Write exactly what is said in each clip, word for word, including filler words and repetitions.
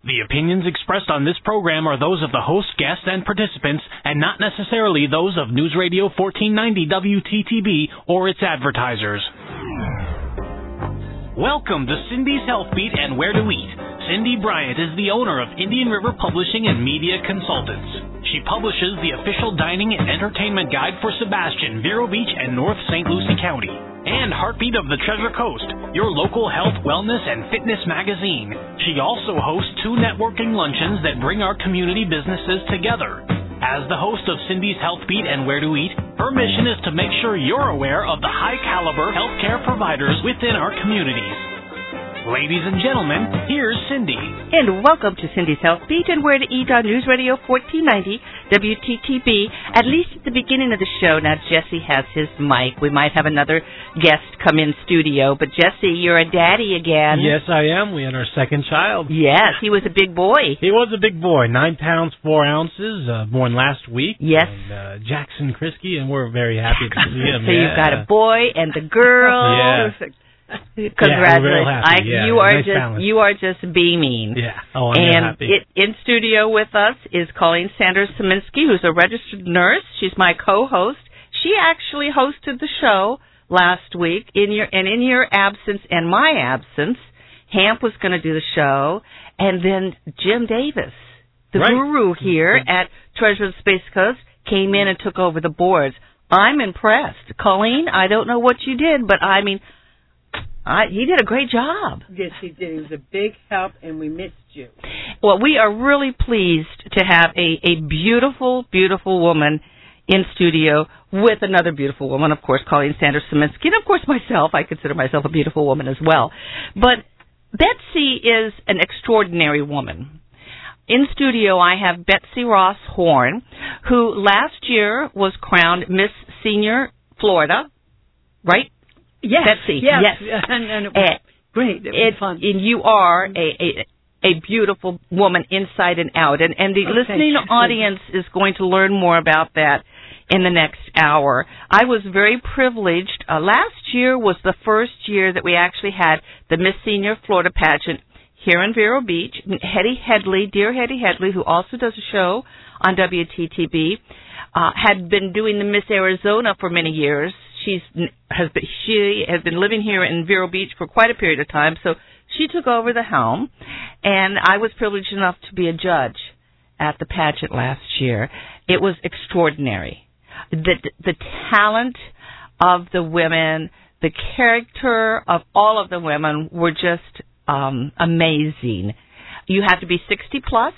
The opinions expressed on this program are those of the host, guests, and participants, and not necessarily those of News Radio fourteen ninety W T T B or its advertisers. Welcome to Cindy's Health Beat and Where to Eat. Cindy Bryant is the owner of Indian River Publishing and Media Consultants. She publishes the official dining and entertainment guide for Sebastian, Vero Beach, and North Saint Lucie County. And Heartbeat of the Treasure Coast, your local health, wellness, and fitness magazine. She also hosts two networking luncheons that bring our community businesses together. As the host of Cindy's Health Beat and Where to Eat, her mission is to make sure you're aware of the high-caliber healthcare providers within our communities. Ladies and gentlemen, here's Cindy. And welcome to Cindy's Health Beat and Where to Eat on News Radio fourteen ninety W T T B. At least at the beginning of the show, now Jesse has his mic. We might have another guest come in studio, but Jesse, you're a daddy again. Yes, I am. We had our second child. Yes, he was a big boy. He was a big boy, nine pounds, four ounces, uh, born last week. Yes. And, uh, Jackson Krisky, and we're very happy to see him. So yeah. you've got a boy and the girl. Yeah. Congratulations! Yeah, I, yeah, you are nice just balance. you are just beaming. Yeah. Oh, I'm and happy. It, in studio with us is Colleen Sanders Saminsky, who's a registered nurse. She's my co-host. She actually hosted the show last week in your and in your absence and my absence. Hamp was going to do the show, and then Jim Davis, the right. guru here at Treasure of the Space Coast, came in and took over the boards. I'm impressed, Colleen. I don't know what you did, but I mean. I, he did a great job. Yes, he did. He was a big help, and we missed you. Well, we are really pleased to have a, a beautiful, beautiful woman in studio with another beautiful woman, of course, Colleen Sanders Saminsky, and, of course, myself. I consider myself a beautiful woman as well. But Betsy is an extraordinary woman. In studio, I have Betsy Ross Horn, who last year was crowned Miss Senior Florida, right? Yes, Betsy, yes, yes. And, and it was and great. It was it, fun. And you are a, a a beautiful woman inside and out, and and the oh, listening audience is going to learn more about that in the next hour. I was very privileged. Uh, last year was the first year that we actually had the Miss Senior Florida pageant here in Vero Beach. Hetty Headley, dear Hetty Headley, who also does a show on W T T B, uh, had been doing the Miss Arizona for many years. She's has been, she has been living here in Vero Beach for quite a period of time, so she took over the helm, and I was privileged enough to be a judge at the pageant last year. It was extraordinary. The the talent of the women, the character of all of the women were just um, amazing. You have to be sixty plus,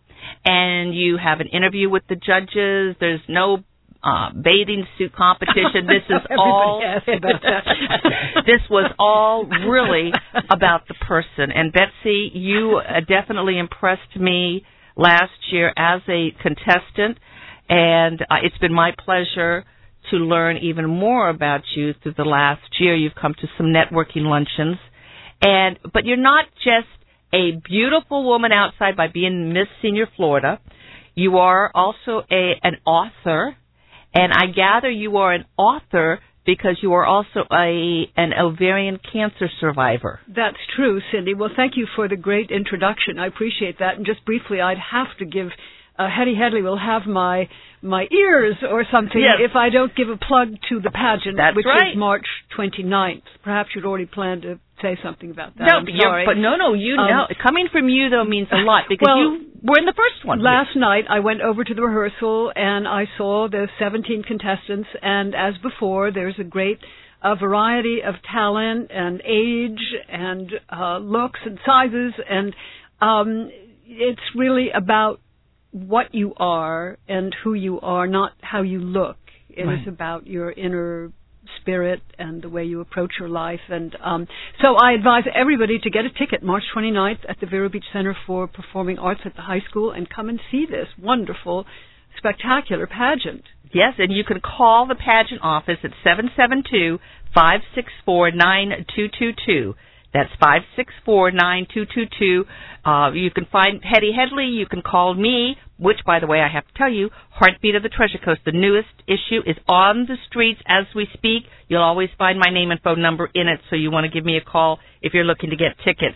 and you have an interview with the judges. There's no Uh, bathing suit competition. This is all about that. This was all really about the person. And Betsy, you uh, definitely impressed me last year as a contestant, and uh, it's been my pleasure to learn even more about you through the last year. You've come to some networking luncheons, and but you're not just a beautiful woman outside by being Miss Senior Florida. You are also a an author. And I gather you are an author because you are also a an ovarian cancer survivor. That's true, Cindy. Well, thank you for the great introduction. I appreciate that. And just briefly, I'd have to give uh, Hetty Headley will have my my ears or something yes. if I don't give a plug to the pageant, That's which right. is March twenty-ninth. Perhaps you'd already planned to say something about that. No, I'm but, sorry. but no, no, you um, know, coming from you though means a lot because well, you were in the first one. Last night I went over to the rehearsal and I saw the seventeen contestants, and as before, there's a great a variety of talent and age and uh, looks and sizes, and um, it's really about what you are and who you are, not how you look. It right. is about your inner spirit and the way you approach your life. And um, so I advise everybody to get a ticket March twenty-ninth at the Vero Beach Center for Performing Arts at the high school and come and see this wonderful, spectacular pageant. Yes, and you can call the pageant office at seven seven two, five six four, nine two two two. That's five six four, nine two two two. Uh, you can find Hetty Headley. You can call me, which, by the way, I have to tell you, Heartbeat of the Treasure Coast, the newest issue, is on the streets as we speak. You'll always find my name and phone number in it, so you want to give me a call if you're looking to get tickets.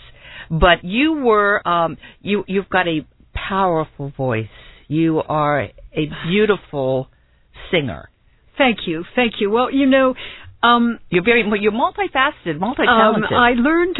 But you were, um, you, you've got a powerful voice. You are a beautiful singer. Thank you, thank you. Well, you know, um, you're very, you're multifaceted, multi-talented. Um, I learned.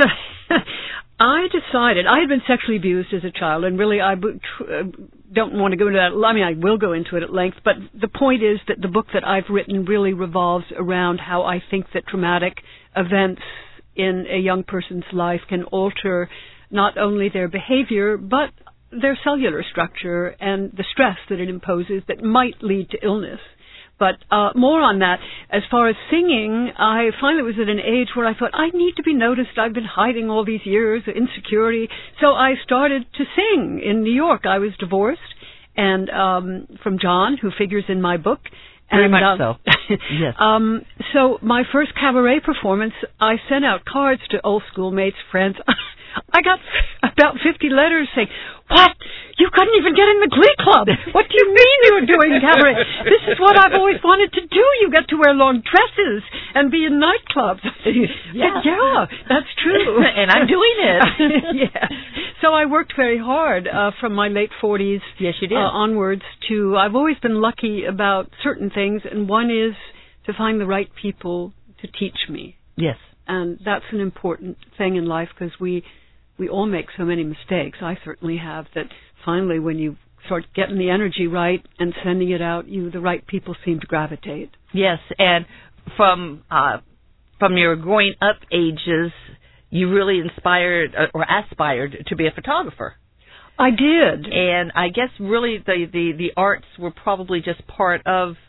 I decided I had been sexually abused as a child, and really I don't want to go into that. I mean, I will go into it at length, but the point is that the book that I've written really revolves around how I think that traumatic events in a young person's life can alter not only their behavior, but their cellular structure and the stress that it imposes that might lead to illness. But uh, more on that. As far as singing, I finally was at an age where I thought, I need to be noticed. I've been hiding all these years of insecurity. So I started to sing in New York. I was divorced and um, from John, who figures in my book. Very and, much uh, so. Yes. Um, so my first cabaret performance, I sent out cards to old schoolmates, friends. I got about fifty letters saying, what? You couldn't even get in the Glee Club. What do you mean you were doing cabaret? This is what I've always wanted to do. You get to wear long dresses and be in nightclubs. Yeah, yeah, that's true. And I'm doing it. Yeah. So I worked very hard uh, from my late forties yes, you did. Uh, onwards to, I've always been lucky about certain things, and one is to find the right people to teach me. Yes. And that's an important thing in life because we, we all make so many mistakes. I certainly have, that finally when you start getting the energy right and sending it out, you the right people seem to gravitate. Yes, and from uh, from your growing up ages, you really inspired uh, or aspired to be a photographer. I did. And I guess really the, the, the arts were probably just part of, of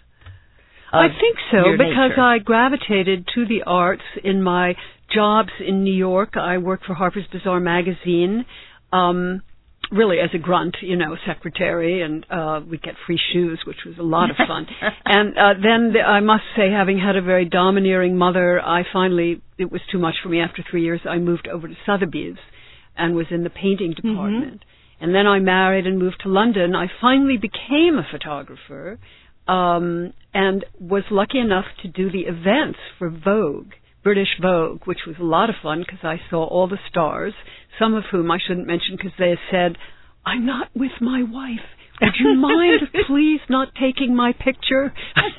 I think so, because nature. I gravitated to the arts in my jobs in New York. I worked for Harper's Bazaar magazine, um, really as a grunt, you know, secretary, and uh, we'd get free shoes, which was a lot of fun. And uh, then the, I must say, having had a very domineering mother, I finally, it was too much for me. After three years, I moved over to Sotheby's and was in the painting department. Mm-hmm. And then I married and moved to London. I finally became a photographer um, and was lucky enough to do the events for Vogue, British Vogue, which was a lot of fun because I saw all the stars, some of whom I shouldn't mention because they said, I'm not with my wife. Would you mind, please, not taking my picture?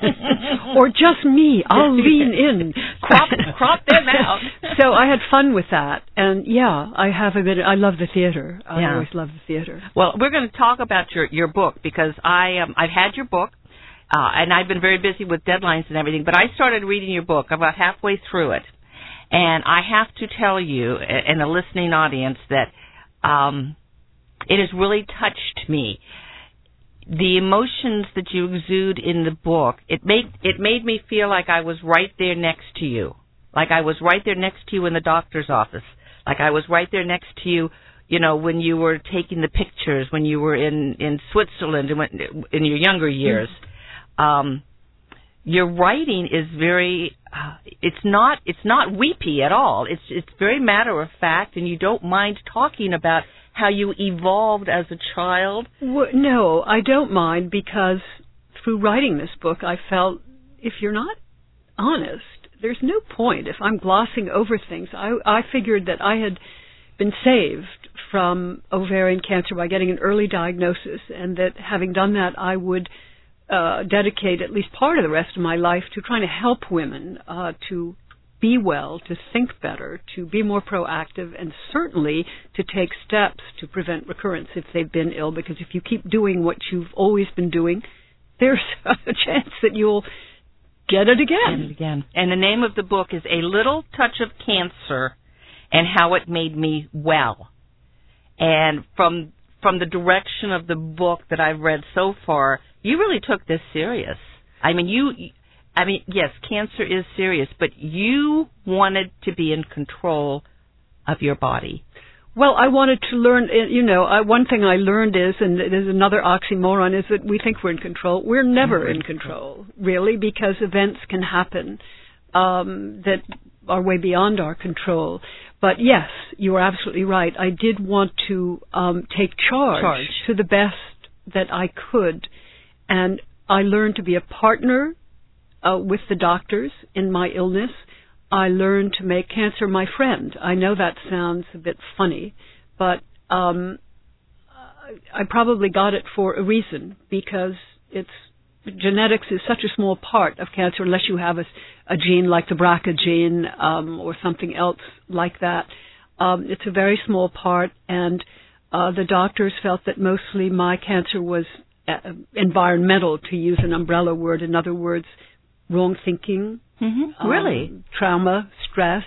Or just me. I'll lean in. Crop, crop them out. So I had fun with that. And, yeah, I have a bit. I love the theater. I yeah. always love the theater. Well, we're going to talk about your, your book because I, um, I've had your book, uh, and I've been very busy with deadlines and everything, but I started reading your book about halfway through it. And I have to tell you, and the listening audience, that um, it has really touched me. The emotions that you exude in the book, it made it made me feel like I was right there next to you, like I was right there next to you in the doctor's office, like I was right there next to you, you know, when you were taking the pictures, when you were in, in Switzerland in your younger years. Mm-hmm. Um, your writing is very, uh, it's not it's not weepy at all. It's it's very matter of fact, and you don't mind talking about how you evolved as a child? Well, no, I don't mind, because through writing this book, I felt if you're not honest, there's no point. If I'm glossing over things, I, I figured that I had been saved from ovarian cancer by getting an early diagnosis, and that having done that, I would uh, dedicate at least part of the rest of my life to trying to help women uh, to be well, to think better, to be more proactive, and certainly to take steps to prevent recurrence if they've been ill, because if you keep doing what you've always been doing, there's a chance that you'll get it again. Get it again. And the name of the book is A Little Touch of Cancer and How It Made Me Well. And from from the direction of the book that I've read so far, you really took this serious. I mean, you... I mean, yes, cancer is serious, but you wanted to be in control of your body. Well, I wanted to learn, you know, I, one thing I learned is, and it is another oxymoron, is that we think we're in control. We're never mm-hmm. in control, really, because events can happen um, that are way beyond our control. But yes, you are absolutely right. I did want to um, take charge, charge to the best that I could. And I learned to be a partner Uh, with the doctors in my illness. I learned to make cancer my friend. I know that sounds a bit funny, but um, I probably got it for a reason, because it's genetics is such a small part of cancer, unless you have a, a gene like the B R C A gene um, or something else like that. Um, it's a very small part, and uh, the doctors felt that mostly my cancer was uh, environmental, to use an umbrella word. In other words, wrong thinking, mm-hmm. um, really, trauma, stress,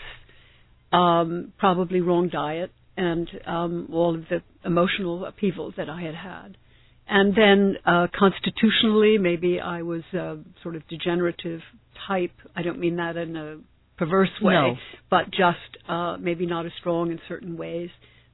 um, probably wrong diet, and um, all of the emotional upheaval that I had had. And then uh, constitutionally, maybe I was a sort of degenerative type. I don't mean that in a perverse way, no. but just uh, maybe not as strong in certain ways.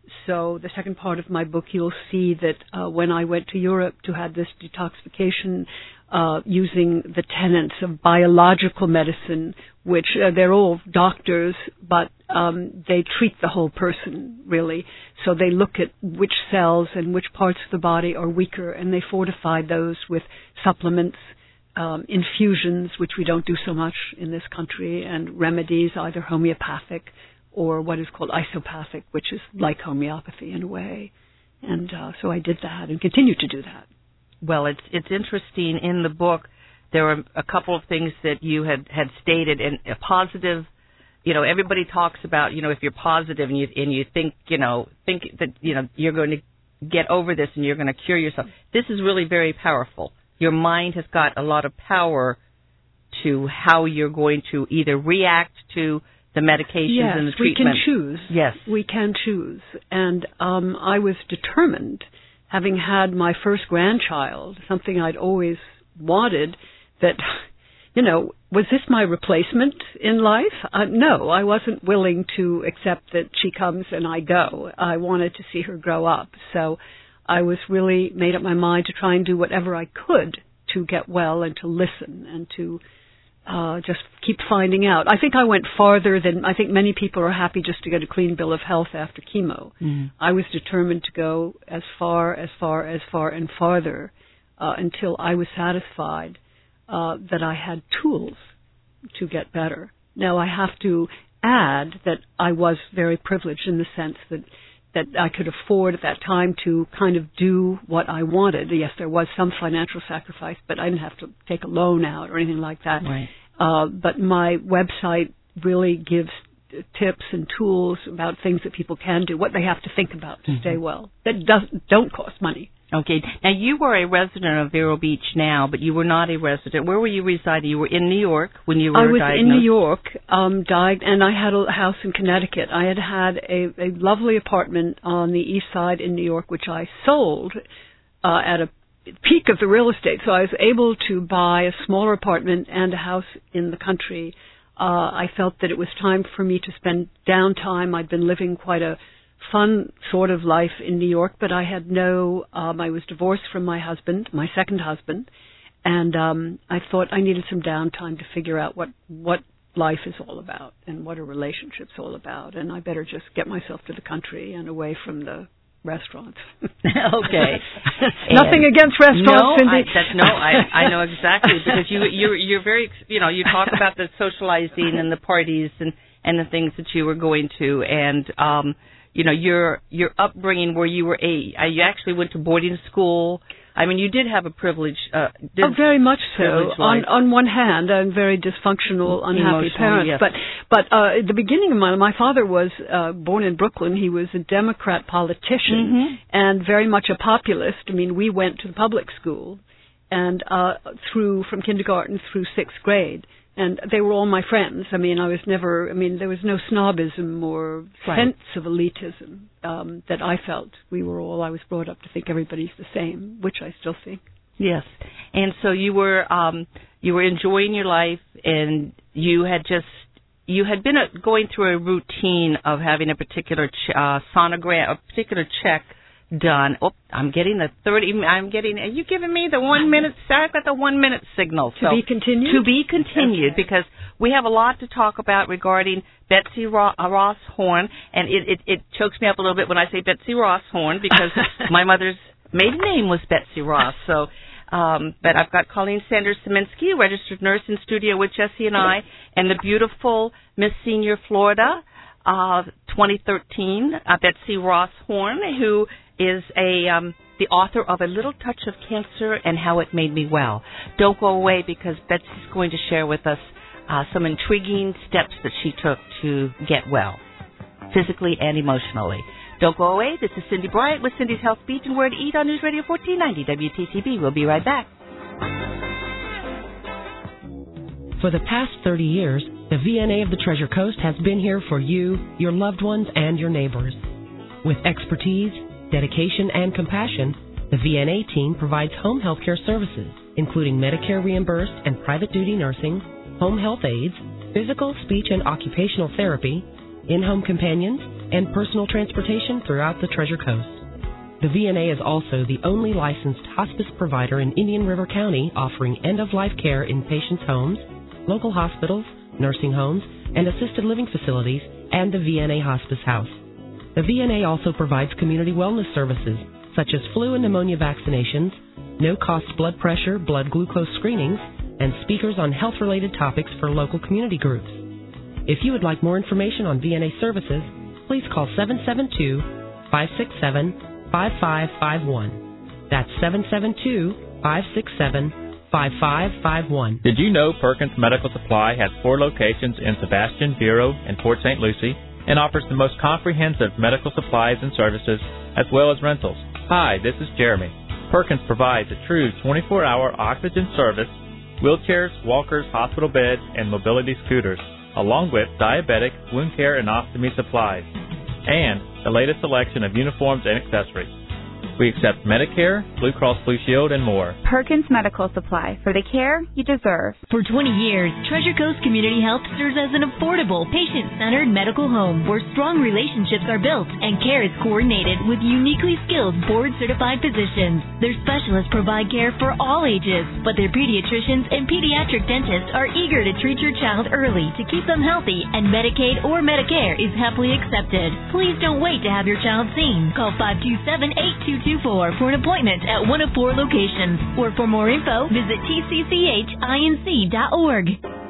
So the second part of my book, you'll see that uh, when I went to Europe to have this detoxification uh, using the tenets of biological medicine, which uh, they're all doctors, but um, they treat the whole person, really. So they look at which cells and which parts of the body are weaker, and they fortify those with supplements, um, infusions, which we don't do so much in this country, and remedies, either homeopathic or what is called isopathic, which is like homeopathy in a way. And uh, so I did that and continue to do that. Well, it's it's interesting. In the book, there were a couple of things that you had, had stated, and a positive, you know, everybody talks about, you know, if you're positive and you and you think, you know, think that, you know, you're going to get over this and you're going to cure yourself. This is really very powerful. Your mind has got a lot of power to how you're going to either react to the medications yes, and the treatment. we can choose. Yes. We can choose. And um, I was determined, having had my first grandchild, something I'd always wanted, that, you know, was this my replacement in life? Uh, no, I wasn't willing to accept that she comes and I go. I wanted to see her grow up. So I was really made up my mind to try and do whatever I could to get well and to listen and to Uh, just keep finding out. I think I went farther than, I think many people are happy just to get a clean bill of health after chemo. Mm. I was determined to go as far, as far, as far, and farther uh, until I was satisfied uh, that I had tools to get better. Now, I have to add that I was very privileged in the sense that that I could afford at that time to kind of do what I wanted. Yes, there was some financial sacrifice, but I didn't have to take a loan out or anything like that. Right. Uh, but my website really gives tips and tools about things that people can do, what they have to think about to mm-hmm. stay well, that does, don't cost money. Okay. Now, you were a resident of Vero Beach now, but you were not a resident. Where were you residing? You were in New York when you were I was diagnosed? in New York, um, died, and I had a house in Connecticut. I had had a, a lovely apartment on the east side in New York, which I sold uh, at a peak of the real estate. So I was able to buy a smaller apartment and a house in the country. Uh, I felt that it was time for me to spend downtime. I'd been living quite a fun sort of life in New York, but I had no, um, I was divorced from my husband, my second husband, and um, I thought I needed some downtime to figure out what, what life is all about and what a relationship's all about, and I better just get myself to the country and away from the restaurants. Okay. Nothing against restaurants, no, Cindy. I, that's, no, I, I know exactly, because you, you're, you're very, you know, you talk about the socializing and the parties and, and the things that you were going to, and, um, you know, your your upbringing where you were a, you actually went to boarding school. I mean, you did have a privilege. Uh, oh, very much so. On on one hand, I'm very dysfunctional, unhappy parents. Yes. But but uh, at the beginning of my my father was uh, born in Brooklyn. He was a Democrat politician mm-hmm. and very much a populist. I mean, we went to the public school and uh, through from kindergarten through sixth grade. And they were all my friends. I mean, I was never, I mean, there was no snobism or right. sense of elitism um, that I felt. We were all, I was brought up to think everybody's the same, which I still think. Yes. And so you were, um, you were enjoying your life, and you had just, you had been a, going through a routine of having a particular ch- uh, sonogram, a particular check done. Oh, I'm getting the thirty. I'm getting. Are you giving me the one minute? I've got the one minute signal. To so, be continued. To be continued, okay. Because we have a lot to talk about regarding Betsy Ro- uh, Ross Horn, and it, it it chokes me up a little bit when I say Betsy Ross Horn because my mother's maiden name was Betsy Ross. So Um, but I've got Colleen Sanders-Saminsky, a registered nurse in studio with Jesse and I, and the beautiful Miss Senior Florida uh, twenty thirteen, uh, Betsy Ross Horn, who is a um, the author of A Little Touch of Cancer and How It Made Me Well. Don't go away because Betsy's going to share with us uh, some intriguing steps that she took to get well, physically and emotionally. Don't go away. This is Cindy Bryant with Cindy's Health Beat and Where to Eat on News Radio fourteen ninety W T T B. We'll be right back. For the past thirty years, the V N A of the Treasure Coast has been here for you, your loved ones, and your neighbors. With expertise, dedication, and compassion, the V N A team provides home health care services, including Medicare reimbursed and private duty nursing, home health aides, physical, speech, and occupational therapy, in-home companions, and personal transportation throughout the Treasure Coast. The V N A is also the only licensed hospice provider in Indian River County offering end-of-life care in patients' homes, local hospitals, nursing homes, and assisted living facilities, and the V N A Hospice House. The V N A also provides community wellness services, such as flu and pneumonia vaccinations, no-cost blood pressure, blood glucose screenings, and speakers on health-related topics for local community groups. If you would like more information on V N A services, please call seven seven two, five six seven, five five five one. That's seven seven two, five six seven, five five five one. Did you know Perkins Medical Supply has four locations in Sebastian, Vero, and Port Saint Lucie, and offers the most comprehensive medical supplies and services, as well as rentals? Hi, this is Jeremy. Perkins provides a true twenty-four hour oxygen service, wheelchairs, walkers, hospital beds, and mobility scooters, along with diabetic, wound care, and ostomy supplies, and the latest selection of uniforms and accessories. We accept Medicare, Blue Cross Blue Shield, and more. Perkins Medical Supply, for the care you deserve. For twenty years, Treasure Coast Community Health serves as an affordable, patient-centered medical home where strong relationships are built and care is coordinated with uniquely skilled, board-certified physicians. Their specialists provide care for all ages, but their pediatricians and pediatric dentists are eager to treat your child early to keep them healthy, and Medicaid or Medicare is happily accepted. Please don't wait to have your child seen. Call five two seven, eight two two four for an appointment at one of four locations. Or for more info, visit T C C H I N C dot org.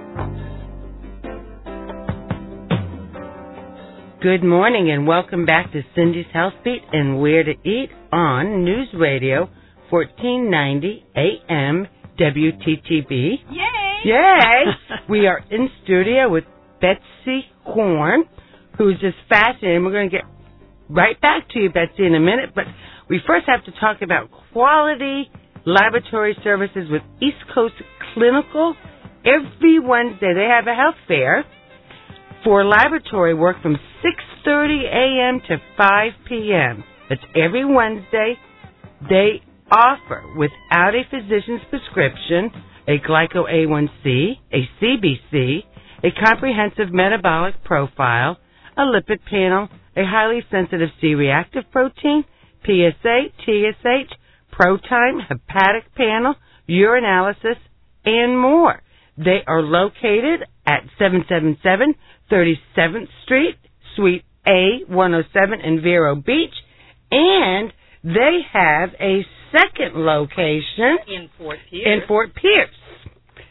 Good morning and welcome back to Cindy's Health Beat and Where to Eat on News Radio fourteen ninety A M W T T B. Yay! Yay! We are in studio with Betsy Horn, who's just fascinating. We're going to get right back to you, Betsy, in a minute, but we first have to talk about quality laboratory services with East Coast Clinical. Every Wednesday they have a health fair for laboratory work from six thirty a.m. to five p.m. That's every Wednesday. They offer, without a physician's prescription, a glyco A one C, a C B C, a comprehensive metabolic profile, a lipid panel, a highly sensitive C-reactive protein, P S A, T S H, ProTime, hepatic panel, urinalysis, and more. They are located at seven seventy-seven thirty-seventh Street, Suite A one oh seven in Vero Beach, and they have a second location in Fort Pierce, in Fort Pierce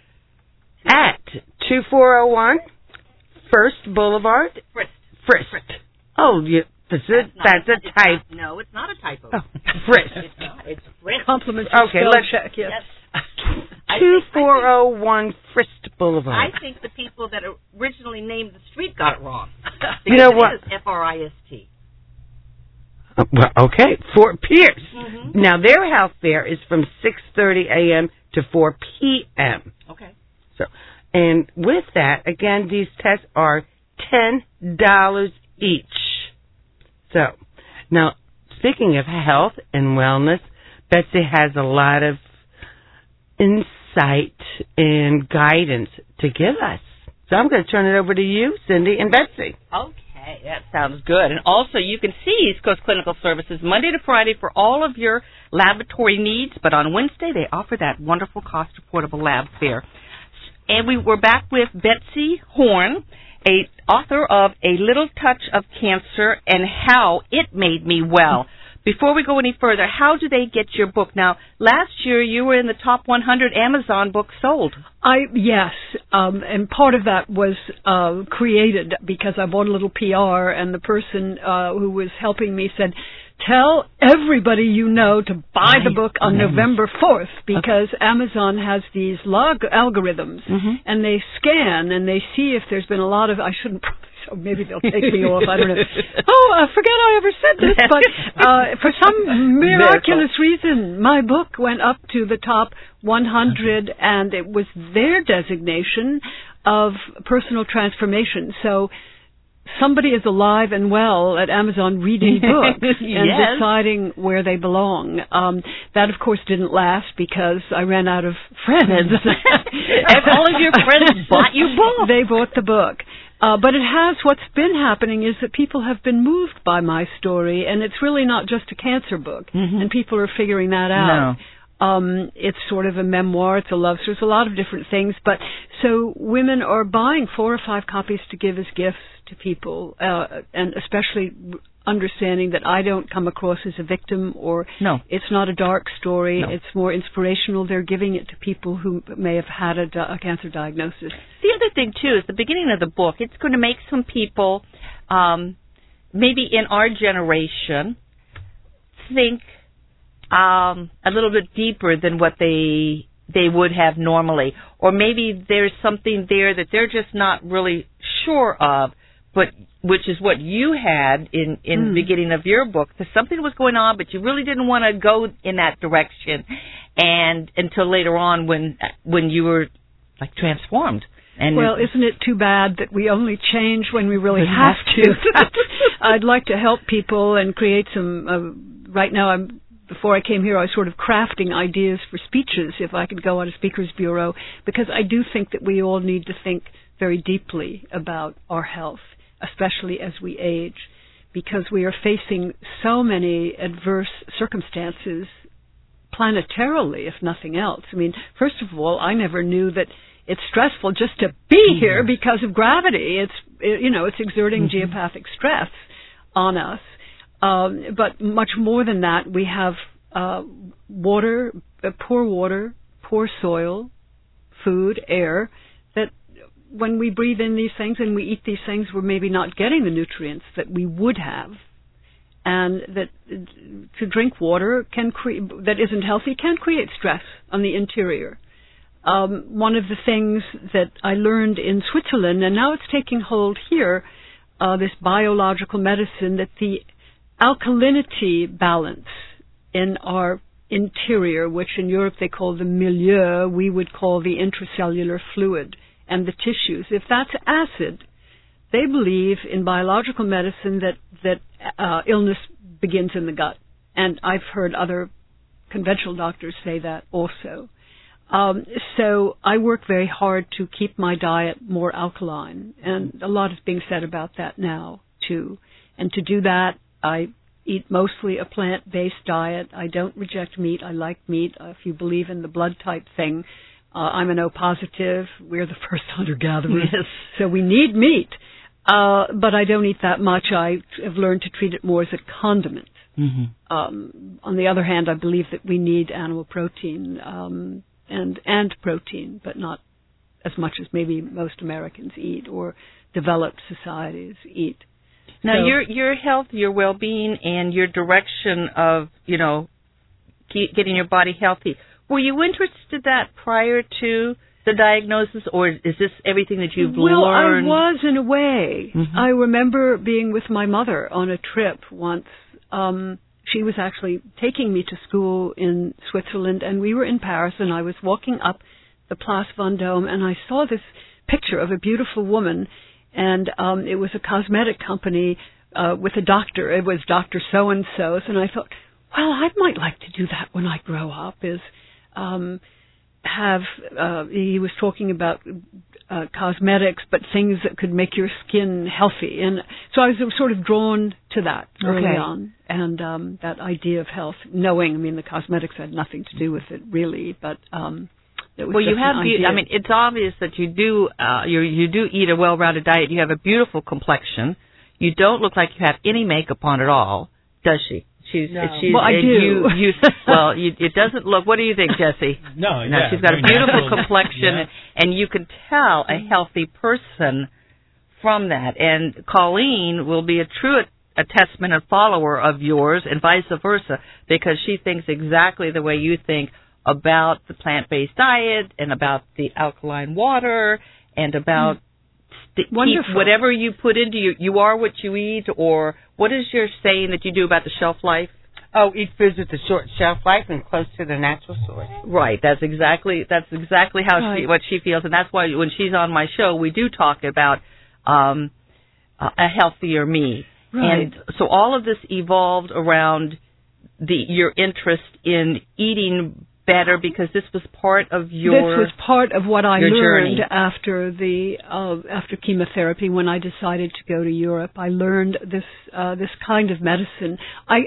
at twenty-four oh one First Boulevard, Frist. Frist. Frist. Oh, you. That's, that's, not, that's a type. Not, no, it's not a typo. Oh, Frist. It's not. It's Frist. Compliments. Okay, let's check. Yes. yes. twenty-four oh one Frist Boulevard. I think the people that originally named the street got it wrong. You know what? It is F R I S T. Uh, well, okay, Fort Pierce. Mm-hmm. Now their health fair is from six thirty a.m. to four p.m. Okay. So, and with that, again, these tests are ten dollars each. So, now, speaking of health and wellness, Betsy has a lot of insight and guidance to give us. So I'm going to turn it over to you, Cindy and Betsy. Okay, that sounds good. And also, you can see East Coast Clinical Services Monday to Friday for all of your laboratory needs, but on Wednesday they offer that wonderful cost-affordable lab fair. And we were back with Betsy Horn, a author of A Little Touch of Cancer and How It Made Me Well. before we go any further, how do they get your book? Now, last year you were in the top one hundred Amazon books sold. I yes, um, and part of that was uh, created because I bought a little P R, and the person uh, who was helping me said, "Tell everybody you know to buy the book on mm-hmm. November fourth because okay. Amazon has these log algorithms, mm-hmm. and they scan and they see if there's been a lot of I shouldn't." So maybe they'll take me off. I don't know. Oh, I forget I ever said this, but uh, for some miraculous reason, my book went up to the top one hundred, and it was their designation of personal transformation. So somebody is alive and well at Amazon reading books and yes. deciding where they belong. Um, that, of course, didn't last because I ran out of friends. And all of your friends bought your book. They bought the book. Uh, but it has, what's been happening is that people have been moved by my story, and it's really not just a cancer book, mm-hmm. and people are figuring that out. No. Um, it's sort of a memoir, it's a love story, there's a lot of different things, but so women are buying four or five copies to give as gifts to people, uh, and especially understanding that I don't come across as a victim or no. it's not a dark story, no. it's more inspirational. They're giving it to people who may have had a, a cancer diagnosis. The other thing, too, is the beginning of the book, it's going to make some people, um, maybe in our generation, think um, a little bit deeper than what they they would have normally. Or maybe there's something there that they're just not really sure of, but which is what you had in, in mm. the beginning of your book. That something was going on, but you really didn't want to go in that direction and until later on when when you were, like, transformed. And well, isn't it too bad that we only change when we really have to? I'd like to help people and create some, uh, right now I'm, before I came here, I was sort of crafting ideas for speeches, if I could go on a speaker's bureau, because I do think that we all need to think very deeply about our health, especially as we age, because we are facing so many adverse circumstances planetarily, if nothing else. I mean, first of all, I never knew that it's stressful just to be here because of gravity. It's, you know, it's exerting mm-hmm. geopathic stress on us. Um, but much more than that, we have uh, water, uh, poor water, poor soil, food, air, that when we breathe in these things and we eat these things, we're maybe not getting the nutrients that we would have. And that to drink water can cre- that isn't healthy can create stress on the interior. Um, one of the things that I learned in Switzerland, and now it's taking hold here, uh, this biological medicine, that the alkalinity balance in our interior, which in Europe they call the milieu, we would call the intracellular fluid and the tissues. If that's acid, they believe in biological medicine that, that uh, illness begins in the gut. And I've heard other conventional doctors say that also. Um, so I work very hard to keep my diet more alkaline, and a lot is being said about that now, too. And to do that, I eat mostly a plant-based diet. I don't reject meat. I like meat. Uh, if you believe in the blood type thing, uh, I'm an O positive. We're the first hunter-gatherers, yes. So we need meat. Uh, but I don't eat that much. I have learned to treat it more as a condiment. Mm-hmm. Um, on the other hand, I believe that we need animal protein, um, and and protein, but not as much as maybe most Americans eat or developed societies eat. Now, so, your your health, your well-being, and your direction of, you know, keep getting your body healthy, were you interested in that prior to the diagnosis, or is this everything that you've well, learned? Well, I was in a way. Mm-hmm. I remember being with my mother on a trip once. Um, she was actually taking me to school in Switzerland, and we were in Paris, and I was walking up the Place Vendôme, and I saw this picture of a beautiful woman, and um, it was a cosmetic company uh, with a doctor. It was Doctor So-and-so's, and I thought, well, I might like to do that when I grow up, is um, have, uh, he was talking about uh, cosmetics, but things that could make your skin healthy. And so I was sort of drawn to that early okay. on, and um, that idea of health, knowing, I mean, the cosmetics had nothing to do with it, really, but... Um, It was well, you have. Be- I mean, it's obvious that you do. Uh, you you do eat a well-rounded diet. You have a beautiful complexion. You don't look like you have any makeup on at all, does she? She's, no. she's, well, I do. You, you, well, you, it doesn't look. What do you think, Jesse? No, no, yeah, she's got a beautiful natural. complexion, Yeah. and you can tell a healthy person from that. And Colleen will be a true attestment and follower of yours, and vice versa, because she thinks exactly the way you think about the plant-based diet and about the alkaline water and about. St- keep whatever you put into you, you are what you eat, or what is your saying that you do about the shelf life? Oh, eat foods with a short shelf life and close to their natural source. Right. That's exactly that's exactly how right. she what she feels, and that's why when she's on my show, we do talk about um, a healthier me. Right. And so all of this evolved around the your interest in eating better, because this was part of your This was part of what I learned journey. after the uh, after chemotherapy. When I decided to go to Europe, I learned this uh, this kind of medicine. I,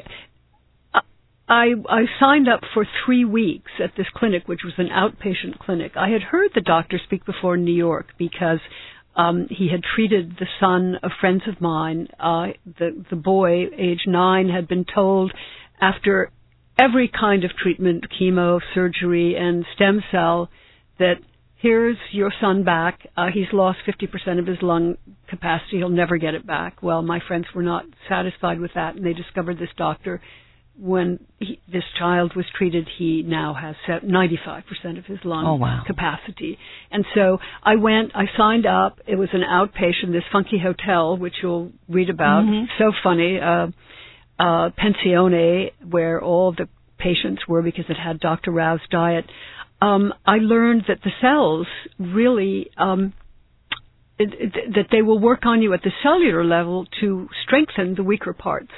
I I signed up for three weeks at this clinic, which was an outpatient clinic. I had heard the doctor speak before in New York because um, he had treated the son of friends of mine. Uh, the the boy, age nine, had been told after every kind of treatment, chemo, surgery, and stem cell, that here's your son back. Uh, he's lost fifty percent of his lung capacity. He'll never get it back. Well, my friends were not satisfied with that, and they discovered this doctor. When he, this child was treated, he now has ninety-five percent of his lung oh, wow. capacity. And so I went, I signed up. It was an outpatient, this funky hotel, which you'll read about. Mm-hmm. So funny. Uh, Uh, Pensione, where all the patients were because it had Doctor Rao's diet. Um, I learned that the cells really, um, it, it, that they will work on you at the cellular level to strengthen the weaker parts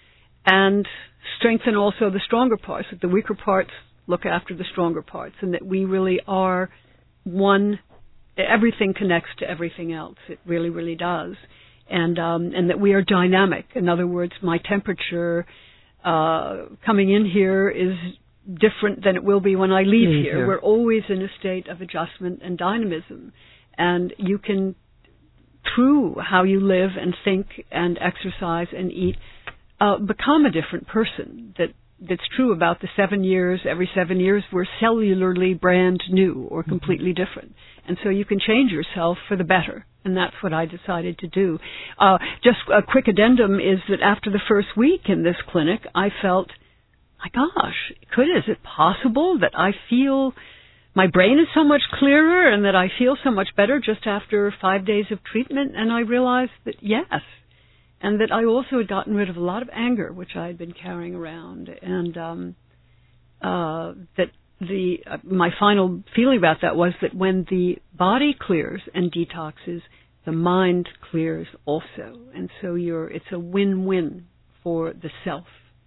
and strengthen also the stronger parts. That the weaker parts look after the stronger parts, and that we really are one. Everything connects to everything else. It really, really does. And um, and that we are dynamic. In other words, my temperature uh, coming in here is different than it will be when I leave, leave here. here. We're always in a state of adjustment and dynamism. And you can, through how you live and think and exercise and eat, uh, become a different person. That That's true about the seven years. Every seven years, we're cellularly brand new or completely mm-hmm. different. And so you can change yourself for the better. And that's what I decided to do. Uh, just a quick addendum is that after the first week in this clinic, I felt, my gosh, could is it possible that I feel my brain is so much clearer and that I feel so much better just after five days of treatment? And I realized that yes, and that I also had gotten rid of a lot of anger, which I had been carrying around, and um, uh, that the uh, my final feeling about that was that when the body clears and detoxes, the mind clears also, and so you're it's a win-win for the self.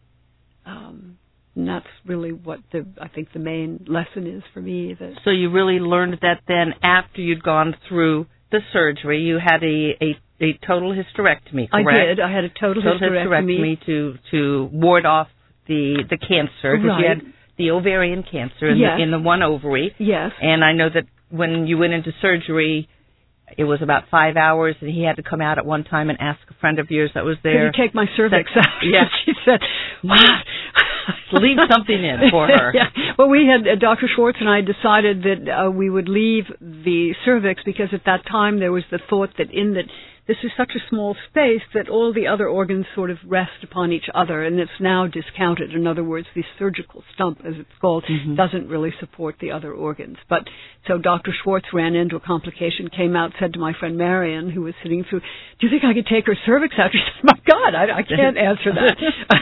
Um, and that's really what the I think the main lesson is for me. That so you really learned that then after you'd gone through the surgery, you had a a, a total hysterectomy, correct? I did. I had a total, total hysterectomy. hysterectomy to to ward off the the cancer, because right. you had the ovarian cancer in, yes. the, in the one ovary. Yes. And I know that when you went into surgery, it was about five hours, and he had to come out at one time and ask a friend of yours that was there. Could you take my cervix that, out? Yeah. She said, what? Leave something in for her. Yeah. Well, we had, uh, Doctor Schwartz and I decided that uh, we would leave the cervix because at that time there was the thought that in that this is such a small space that all the other organs sort of rest upon each other, and it's now discounted. In other words, the surgical stump, as it's called, mm-hmm. doesn't really support the other organs. But so Doctor Schwartz ran into a complication, came out, said to my friend Marion, who was sitting through, do you think I could take her cervix out? She said, my God, I, I can't answer that.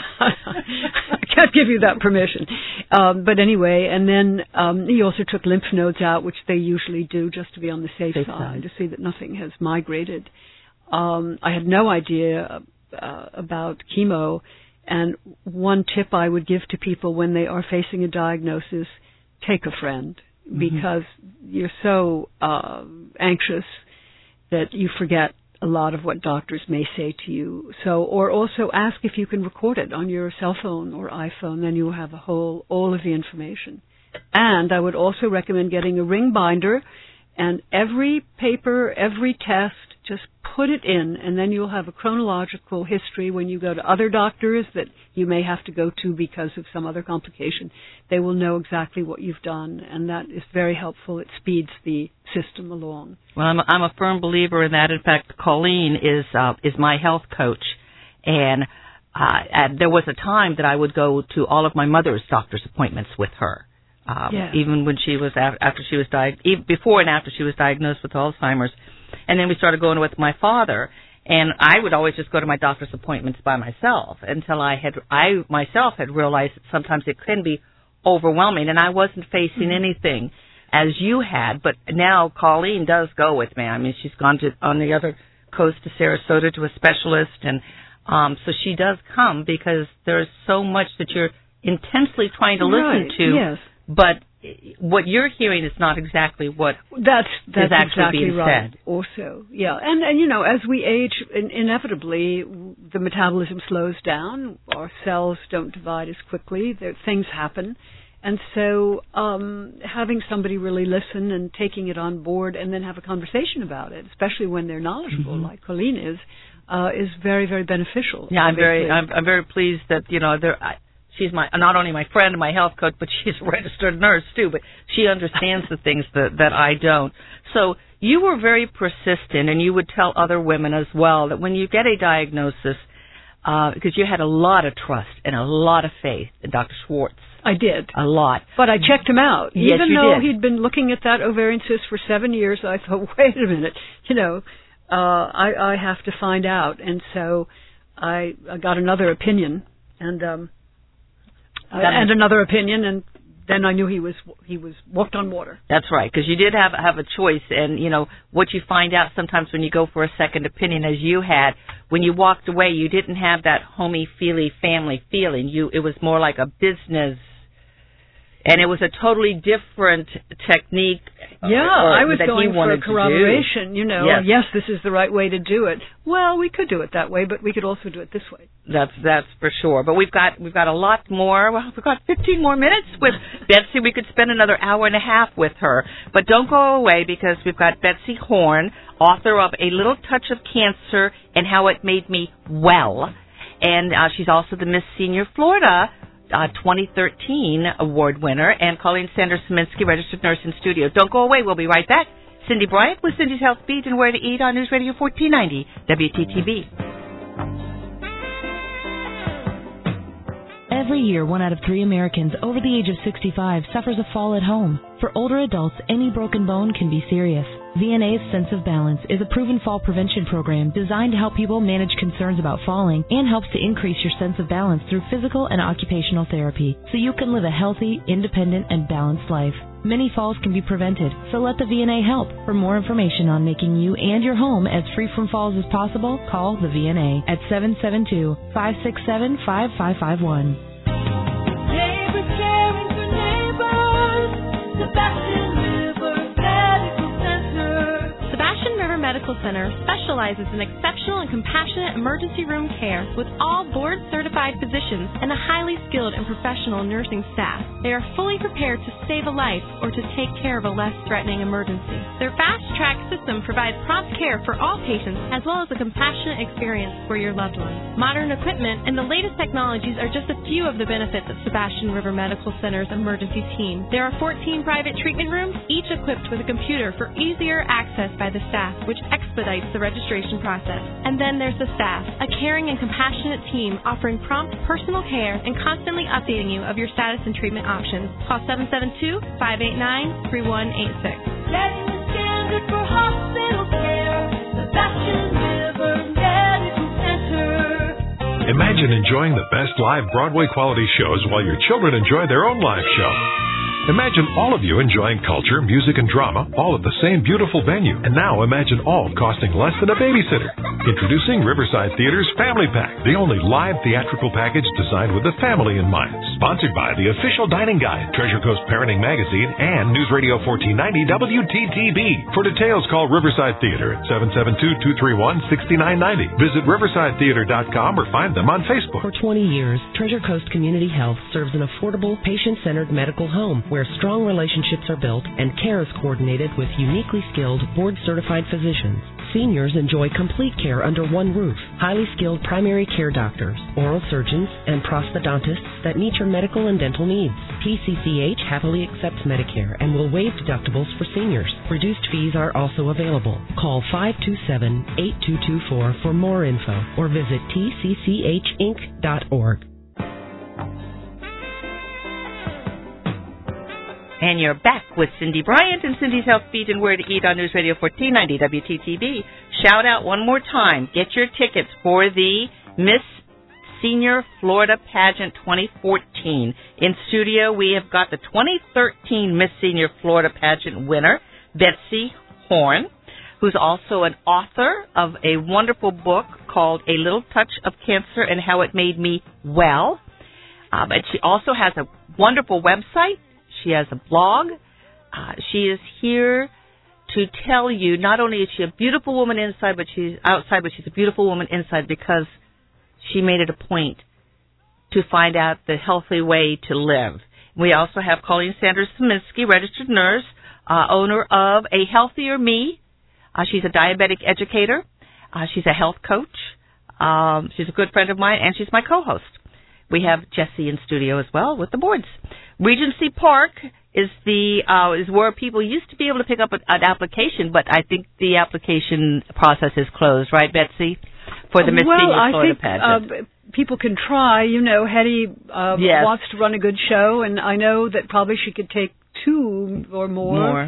I can't give you that permission. Um, but anyway, and then um, he also took lymph nodes out, which they usually do just to be on the safe, safe side, side, to see that nothing has migrated. Um, I had no idea uh, about chemo, and one tip I would give to people when they are facing a diagnosis, take a friend, mm-hmm. because you're so uh, anxious that you forget a lot of what doctors may say to you. So, or also ask if you can record it on your cell phone or iPhone, then you will have a whole, all of the information. And I would also recommend getting a ring binder And every paper, every test, just put it in, and then you'll have a chronological history when you go to other doctors that you may have to go to because of some other complication. They will know exactly what you've done, and that is very helpful. It speeds the system along. Well, I'm a, I'm a firm believer in that. In fact, Colleen is uh, is my health coach, and, uh, and there was a time that I would go to all of my mother's doctor's appointments with her. Um, yeah. Even when she was after she was diagnosed, even before and after she was diagnosed with Alzheimer's, and then we started going with my father. And I would always just go to my doctor's appointments by myself until I had I myself had realized that sometimes it can be overwhelming, and I wasn't facing mm-hmm. anything as you had. But now Colleen does go with me. I mean, she's gone to on the other coast to Sarasota to a specialist, and um, so she does come because there's so much that you're intensely trying to right. listen to. Yes. But what you're hearing is not exactly what that's, that's is actually exactly being right. said. Also, yeah, and and you know, as we age, in, inevitably the metabolism slows down. Our cells don't divide as quickly. There, things happen, and so um, having somebody really listen and taking it on board, and then have a conversation about it, especially when they're knowledgeable, mm-hmm. like Colleen is, uh, is very very beneficial. Yeah, I'm very I'm, I'm very pleased that you know there. I, She's my not only my friend and my health coach, but she's a registered nurse too. But she understands the things that that I don't. So you were very persistent, and you would tell other women as well that when you get a diagnosis, uh, because you had a lot of trust and a lot of faith in Doctor Schwartz. I did. A lot. But I checked him out. Yes, Even you though did. he'd been looking at that ovarian cyst for seven years, I thought, wait a minute, you know, uh, I, I have to find out. And so I, I got another opinion, and um, uh, and another opinion, and then I knew he was he was walked on water. That's right, because you did have have a choice, and you know what you find out sometimes when you go for a second opinion, as you had when you walked away, you didn't have that homey, feely family feeling. You it was more like a business. And it was a totally different technique. Yeah, or, I was that going he wanted for corroboration, you know. Yes. yes, this is the right way to do it. Well, we could do it that way, but we could also do it this way. That's that's for sure. But we've got we've got a lot more. Well, we've got fifteen more minutes with Betsy. We could spend another hour and a half with her. But don't go away, because we've got Betsy Horn, author of A Little Touch of Cancer and How It Made Me Well. And uh, she's also the Miss Senior Florida Uh, twenty thirteen award winner, and Colleen Sanders-Saminsky, registered nurse in studio. Don't go away. We'll be right back. Cindy Bryant with Cindy's Health Beat and Where to Eat on News Radio fourteen ninety W T T B. Every year, one out of three Americans over the age of sixty-five suffers a fall at home. For older adults, any broken bone can be serious. V N A's Sense of Balance is a proven fall prevention program designed to help people manage concerns about falling and helps to increase your sense of balance through physical and occupational therapy so you can live a healthy, independent, and balanced life. Many falls can be prevented, so let the V N A help. For more information on making you and your home as free from falls as possible, call the V N A at seven seven two, five six seven, five five five one. Neighbors caring for neighbors. Sebastian River Medical Center. Sebastian River Medical Center specializes in exceptional and compassionate emergency room care with all board-certified physicians and a highly skilled and professional nursing staff. They are fully prepared to save a life or to take care of a less threatening emergency. Their fast-track system provides prompt care for all patients as well as a compassionate experience for your loved ones. Modern equipment and the latest technologies are just a few of the benefits of Sebastian River Medical Center's emergency team. There are fourteen private treatment rooms, each equipped with a computer for easier access by the staff, which expedites the registration process. And then there's the staff, a caring and compassionate team offering prompt personal care and constantly updating you of your status and treatment options. Call seven seven two, five eight nine, three one eight six. Setting the standard for hospital care. Sebastian River Medical Center. Imagine enjoying the best live Broadway quality shows while your children enjoy their own live show. Imagine all of you enjoying culture, music, and drama, all at the same beautiful venue. And now imagine all costing less than a babysitter. Introducing Riverside Theater's Family Pack, the only live theatrical package designed with the family in mind. Sponsored by the Official Dining Guide, Treasure Coast Parenting Magazine, and News Radio fourteen ninety W T T B. For details, call Riverside Theater at seven seven two, two three one, six nine nine zero. Visit riverside theater dot com or find them on Facebook. For twenty years, Treasure Coast Community Health serves an affordable, patient-centered medical home where strong relationships are built and care is coordinated with uniquely skilled, board-certified physicians. Seniors enjoy complete care under one roof. Highly skilled primary care doctors, oral surgeons, and prosthodontists that meet your medical and dental needs. P C C H happily accepts Medicare and will waive deductibles for seniors. Reduced fees are also available. Call five two seven, eight two two four for more info or visit T C C H inc dot org. And you're back with Cindy Bryant and Cindy's Health Beat and Where to Eat on News Radio fourteen ninety W T T V. Shout out one more time. Get your tickets for the Miss Senior Florida Pageant twenty fourteen. In studio, we have got the twenty thirteen Miss Senior Florida Pageant winner, Betsy Horn, who's also an author of a wonderful book called A Little Touch of Cancer and How It Made Me Well. Uh, but she also has a wonderful website. She has a blog. Uh, she is here to tell you not only is she a beautiful woman inside, but she's outside, but she's a beautiful woman inside because she made it a point to find out the healthy way to live. We also have Colleen Sanders Saminsky, registered nurse, uh, owner of A Healthier Me. Uh, she's a diabetic educator. Uh, she's a health coach. Um, she's a good friend of mine, and she's my co-host. We have Jessie in studio as well with the boards. Regency Park is the uh, is where people used to be able to pick up a, an application, but I think the application process is closed, right, Betsy, for the Miss well, Senior Florida I think, Pageant? Uh, people can try. You know, Hetty uh, yes. wants to run a good show, and I know that probably she could take two or more. More.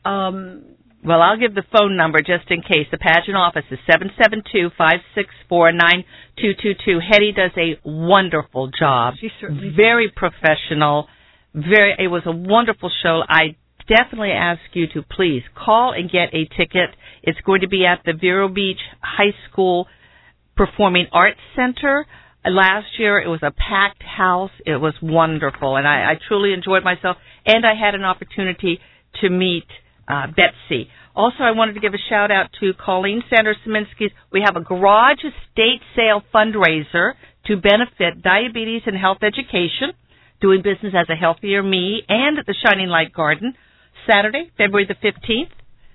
Um, Well, I'll give the phone number just in case. The pageant office is seven seven two, five six four, nine two two two. Hetty does a wonderful job. She certainly Very professional. Very. It was a wonderful show. I definitely ask you to please call and get a ticket. It's going to be at the Vero Beach High School Performing Arts Center. Last year, it was a packed house. It was wonderful, and I, I truly enjoyed myself. And I had an opportunity to meet Uh, Betsy. Also, I wanted to give a shout out to Colleen Sanders Saminsky. We have a garage estate sale fundraiser to benefit diabetes and health education, doing business as a Healthier Me and the Shining Light Garden. Saturday, February the fifteenth,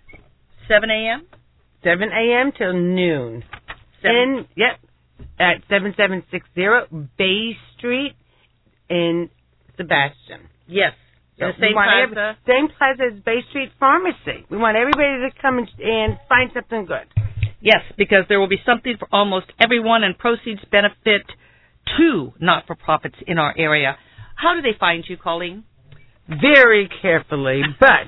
seven a.m. seven a.m. till noon. Seven. In, yep, at seven seven six zero Bay Street in Sebastian. Yes. So the same plaza. plaza. Same plaza as Bay Street Pharmacy. We want everybody to come and, and find something good. Yes, because there will be something for almost everyone, and proceeds benefit two not-for-profits in our area. How do they find you, Colleen? Very carefully, but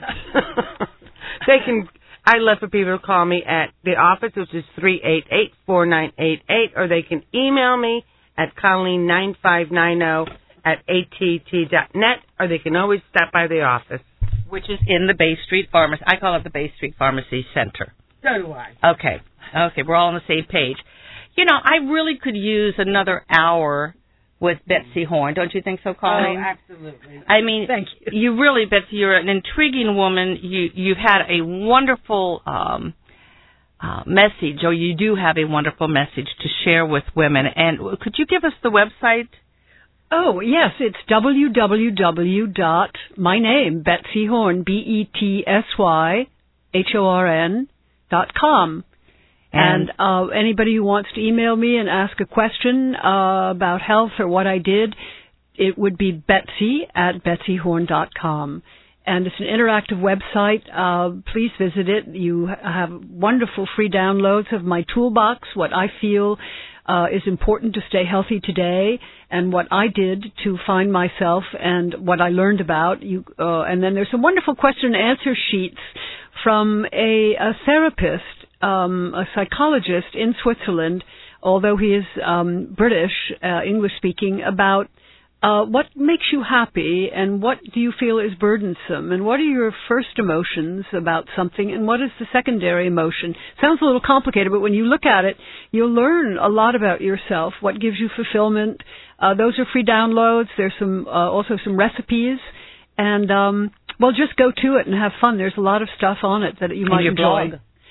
they can. I love for people to call me at the office, which is three eight eight, four nine eight eight, or they can email me at Colleen nine five nine zero at A T T dot net, or they can always stop by the office, which is in the Bay Street Pharmacy. I call it the Bay Street Pharmacy Center. So do I. Okay. Okay, we're all on the same page. You know, I really could use another hour with Betsy Horn. Don't you think so, Colleen? Oh, absolutely. I mean, Thank you. You really, Betsy, you're an intriguing woman. You, you've had a wonderful um, uh, message, or you do have a wonderful message to share with women. And could you give us the website? Oh, yes, it's w w w dot my name, Betsy Horn, B E T S Y H O R N dot com. And, and uh, anybody who wants to email me and ask a question uh, about health or what I did, it would be Betsy at betsy horn dot com. And it's an interactive website. Uh, please visit it. You have wonderful free downloads of my toolbox, what I feel Uh, is important to stay healthy today, and what I did to find myself and what I learned about. You, uh, and then there's some wonderful question and answer sheets from a, a therapist, um, a psychologist in Switzerland, although he is um, British, uh, English speaking, about Uh, what makes you happy, and what do you feel is burdensome, and what are your first emotions about something, and what is the secondary emotion? Sounds a little complicated, but when you look at it, you'll learn a lot about yourself, what gives you fulfillment. Uh, those are free downloads. There's some uh, also some recipes, and um, well, just go to it and have fun. There's a lot of stuff on it that you and might your enjoy. Blog.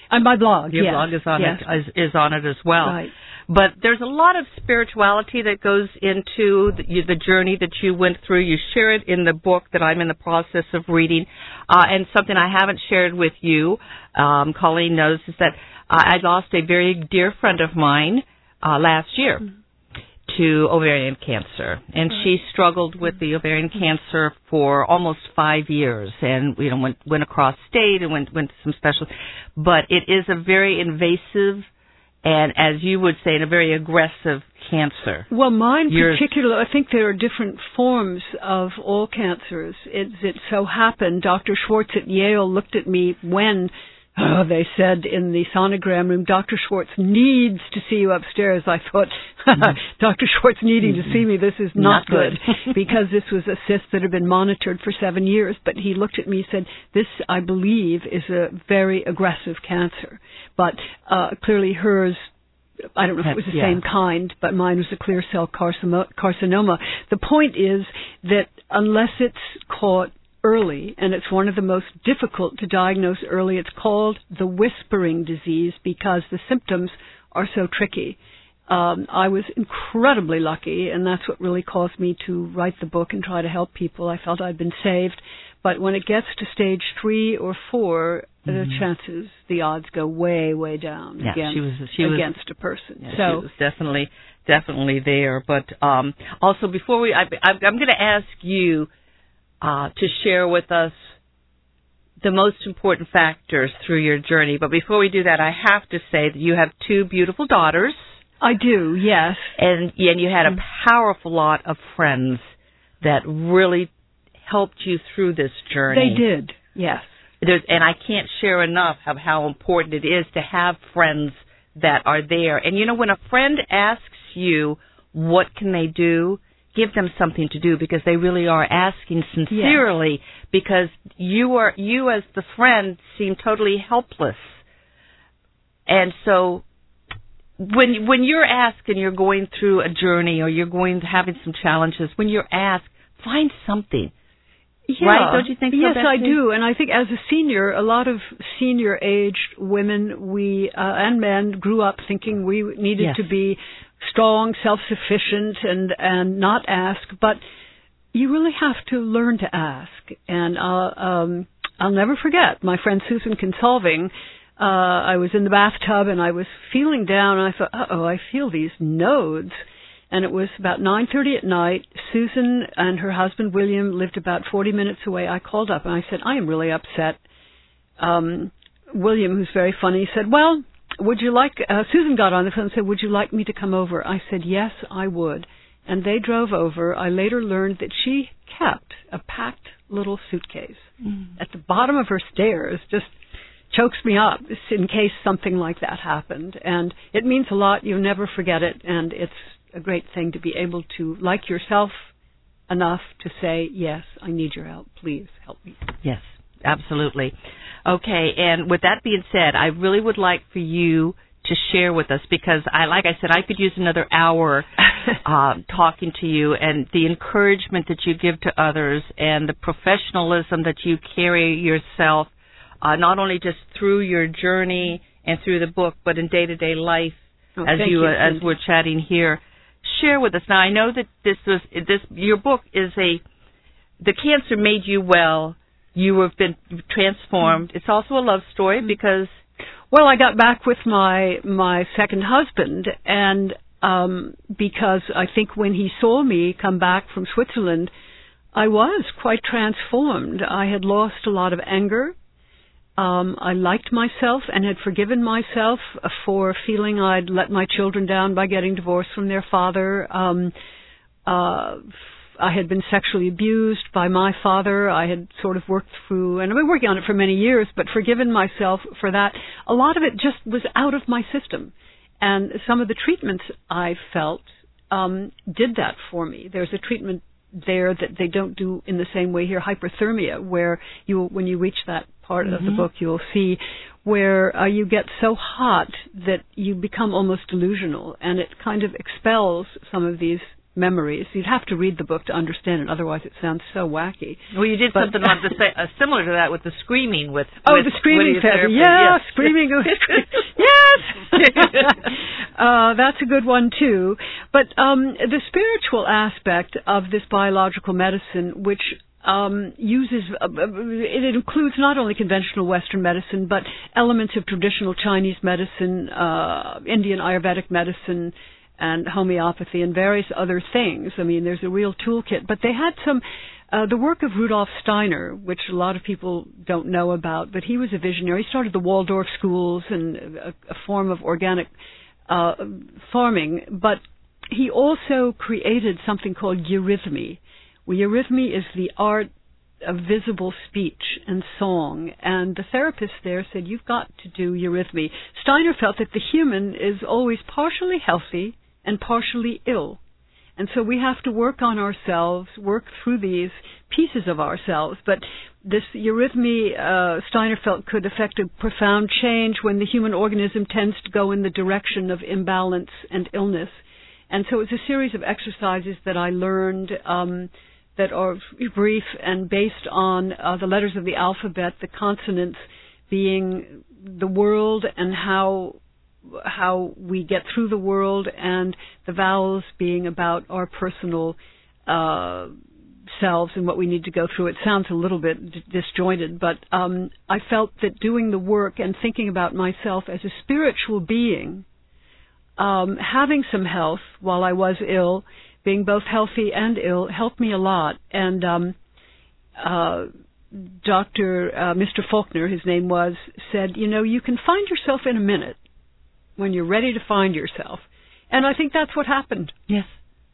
And my blog, Your yes. blog is on yes. it is, is on it as well. Right. But there's a lot of spirituality that goes into the, you, the journey that you went through. You share it in the book that I'm in the process of reading. Uh, and something I haven't shared with you, um, Colleen knows, is that I lost a very dear friend of mine uh, last year mm-hmm. to ovarian cancer. And right. she struggled with the ovarian cancer for almost five years and, you know, went, went across state and went, went to some special. But it is a very invasive and, as you would say, a very aggressive cancer. Well, mine Yours, particularly, I think there are different forms of all cancers. It, it so happened, Doctor Schwartz at Yale looked at me when oh, they said in the sonogram room, Doctor Schwartz needs to see you upstairs. I thought, Doctor Schwartz needing to see me, this is not, not good, because this was a cyst that had been monitored for seven years. But he looked at me and said, this, I believe, is a very aggressive cancer. But uh, clearly hers, I don't know if it was the yeah. same kind, but mine was a clear cell carcinoma. The point is that unless it's caught early, and it's one of the most difficult to diagnose early, it's called the whispering disease because the symptoms are so tricky. Um, I was incredibly lucky, and that's what really caused me to write the book and try to help people. I felt I'd been saved. But when it gets to stage three or four, mm-hmm. the chances, the odds go way, way down yeah, against, she was, she against was, a person. Yeah, so she was definitely, definitely there. But um, also, before we, I, I'm going to ask you uh, to share with us the most important factors through your journey. But before we do that, I have to say that you have two beautiful daughters. I do, yes. And, and you had a powerful lot of friends that really helped you through this journey. They did, yes. There's, and I can't share enough of how important it is to have friends that are there. And, you know, when a friend asks you what can they do, give them something to do because they really are asking sincerely yes. because you are you as the friend seem totally helpless. And so when when you're asked and you're going through a journey or you're going having some challenges, when you're asked, find something. Yeah. Right? Don't you think so? Yes, Betsy? I do. And I think as a senior, a lot of senior-aged women we uh, and men grew up thinking we needed yes. to be strong, self-sufficient, and, and not ask. But you really have to learn to ask. And uh, um, I'll never forget my friend Susan Consolving. Uh, I was in the bathtub and I was feeling down, and I thought, uh-oh, I feel these nodes. And it was about nine thirty at night. Susan and her husband, William, lived about forty minutes away. I called up and I said, I am really upset. Um, William, who's very funny, said, well, would you like, uh, Susan got on the phone and said, would you like me to come over? I said, yes, I would. And they drove over. I later learned that she kept a packed little suitcase mm. at the bottom of her stairs, just chokes me up in case something like that happened. And it means a lot. You'll never forget it. And it's a great thing to be able to like yourself enough to say, yes, I need your help. Please help me. Yes, absolutely. Okay, and with that being said, I really would like for you to share with us, because I, like I said, I could use another hour uh, talking to you, and the encouragement that you give to others and the professionalism that you carry yourself, uh, not only just through your journey and through the book, but in day-to-day life, oh, as you, you uh, as we're chatting here. Share with us. Now, I know that this was this. Your book is a. The cancer made you well. You have been transformed. Mm-hmm. It's also a love story because. Well, I got back with my my second husband, and um, because I think when he saw me come back from Switzerland, I was quite transformed. I had lost a lot of anger. Um, I liked myself and had forgiven myself for feeling I'd let my children down by getting divorced from their father. Um, uh, I had been sexually abused by my father. I had sort of worked through, and I've been working on it for many years, but forgiven myself for that. A lot of it just was out of my system. And some of the treatments I felt um, did that for me. There's a treatment there that they don't do in the same way here, hyperthermia, where you, when you reach that part mm-hmm. of the book, you'll see where uh, you get so hot that you become almost delusional, and it kind of expels some of these memories. You'd have to read the book to understand it, otherwise it sounds so wacky. Well, you did but, something like the sa- uh, similar to that with the screaming with. Oh, with the screaming therapy. Yes, yes, screaming. Yes, uh, that's a good one too. But um, the spiritual aspect of this biological medicine, which um, uses uh, it includes not only conventional Western medicine, but elements of traditional Chinese medicine, uh, Indian Ayurvedic medicine, and homeopathy and various other things. I mean, there's a real toolkit. But they had some, uh, the work of Rudolf Steiner, which a lot of people don't know about, but he was a visionary. He started the Waldorf schools and a, a form of organic uh, farming. But he also created something called eurythmy. Well, eurythmy is the art of visible speech and song, and the therapist there said, you've got to do eurythmy. Steiner felt that the human is always partially healthy and partially ill. And so we have to work on ourselves, work through these pieces of ourselves. But this eurythmy, uh, Steiner felt, could affect a profound change when the human organism tends to go in the direction of imbalance and illness. And so it's a series of exercises that I learned um, that are brief and based on uh, the letters of the alphabet, the consonants being the world and how how we get through the world, and the vowels being about our personal uh, selves and what we need to go through. It sounds a little bit d- disjointed, but um, I felt that doing the work and thinking about myself as a spiritual being, um, having some health while I was ill, being both healthy and ill, helped me a lot. And um, uh, Doctor Uh, Mister Faulkner, his name was, said, you know, you can find yourself in a minute when you're ready to find yourself. And I think that's what happened. Yes.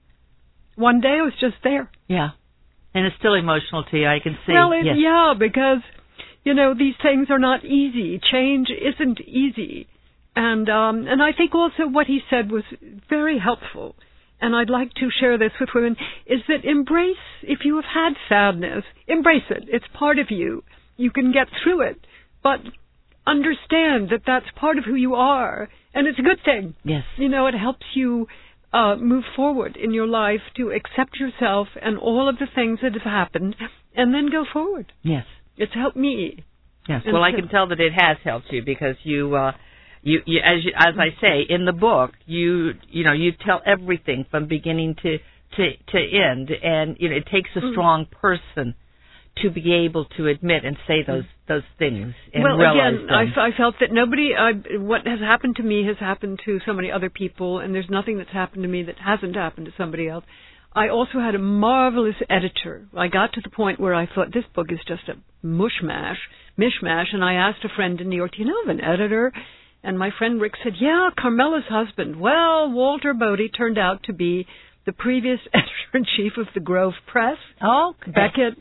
One day I was just there. Yeah. And it's still emotional to you, I can see. Well, it, yes. yeah, because, you know, these things are not easy. Change isn't easy. And um, and I think also what he said was very helpful, and I'd like to share this with women, is that embrace, if you have had sadness, embrace it. It's part of you. You can get through it. But understand that that's part of who you are, and it's a good thing. Yes. You know, it helps you uh, move forward in your life to accept yourself and all of the things that have happened, and then go forward. Yes. It's helped me. Yes. And well, I so, can tell that it has helped you because you, uh, you, you, as you, as I say in the book, you, you know, you tell everything from beginning to to to end, and you know, it takes a strong person to be able to admit and say those those things and well, realize again, them. I, I felt that nobody, I, what has happened to me has happened to so many other people, and there's nothing that's happened to me that hasn't happened to somebody else. I also had a marvelous editor. I got to the point where I thought, this book is just a mushmash, mishmash, and I asked a friend in New York, do you know of an editor? And my friend Rick said, yeah, Carmela's husband. Well, Walter Bodie turned out to be the previous editor-in-chief of the Grove Press. Oh, okay. Beckett,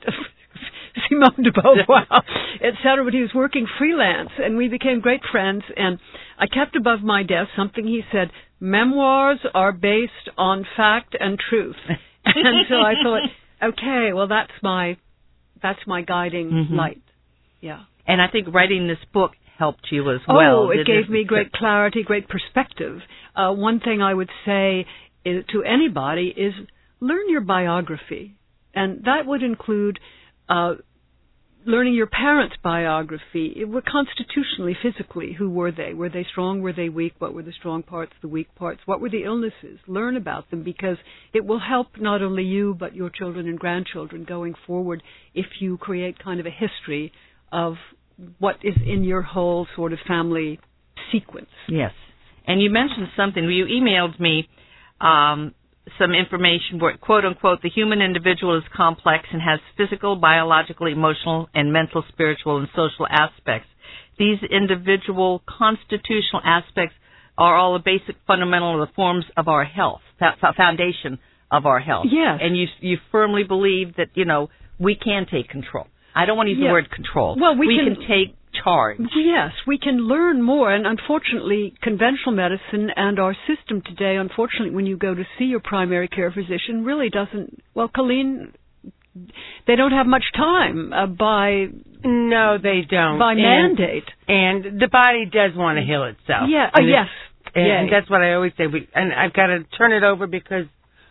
Simone de Beauvoir, et cetera. But he was working freelance, and we became great friends. And I kept above my desk something he said, memoirs are based on fact and truth. And so I thought, okay, well, that's my that's my guiding mm-hmm. light. Yeah. And I think writing this book helped you as well. Oh, it gave me great clarity, great perspective. Uh, one thing I would say is, to anybody is learn your biography. And that would include uh, learning your parents' biography. It were constitutionally, physically, who were they? Were they strong? Were they weak? What were the strong parts, the weak parts? What were the illnesses? Learn about them, because it will help not only you but your children and grandchildren going forward if you create kind of a history of what is in your whole sort of family sequence. Yes. And you mentioned something. You emailed me um, some information where, quote unquote, the human individual is complex and has physical, biological, emotional, and mental, spiritual, and social aspects. These individual constitutional aspects are all a basic fundamental of the forms of our health, that foundation of our health. Yes. And you you firmly believe that, you know, we can take control. I don't want to use yeah. the word control. Well, we, we can, can take charge. Yes, we can learn more, and unfortunately, conventional medicine and our system today, unfortunately, when you go to see your primary care physician, really doesn't, well, Colleen, they don't have much time uh, by... No, they don't. By and, mandate. And the body does want to heal itself. Yeah, uh, yes. And, yeah. and that's what I always say. We, and I've got to turn it over because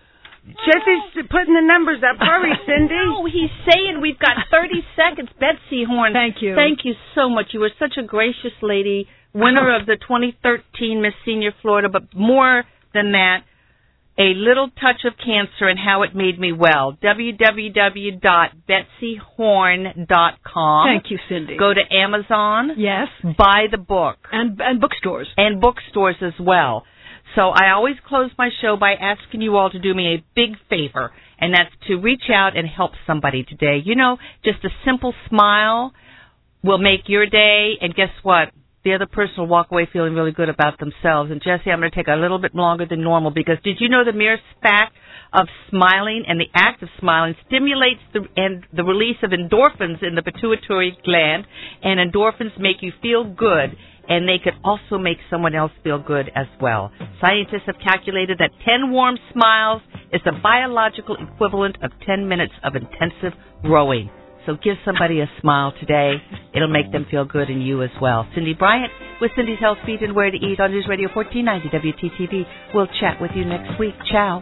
Jesse's putting the numbers up. Hurry, Cindy. Oh, he's saying we've got thirty seconds. Betsy Horn. Thank you. Thank you so much. You were such a gracious lady, winner of the twenty thirteen Miss Senior Florida, but more than that, a little touch of cancer and how it made me well. w w w dot betsy horn dot com. Thank you, Cindy. Go to Amazon. Yes. Buy the book. And and bookstores. And bookstores as well. So I always close my show by asking you all to do me a big favor, and that's to reach out and help somebody today. You know, just a simple smile will make your day, and guess what? The other person will walk away feeling really good about themselves. And, Jesse, I'm going to take a little bit longer than normal because did you know the mere fact of smiling and the act of smiling stimulates the, and the release of endorphins in the pituitary gland, and endorphins make you feel good, and they could also make someone else feel good as well. Scientists have calculated that ten warm smiles is the biological equivalent of ten minutes of intensive rowing. So give somebody a smile today. It'll make them feel good, and you as well. Cindy Bryant with Cindy's Health Feed and Where to Eat on News Radio fourteen ninety W T T V. We'll chat with you next week. Ciao.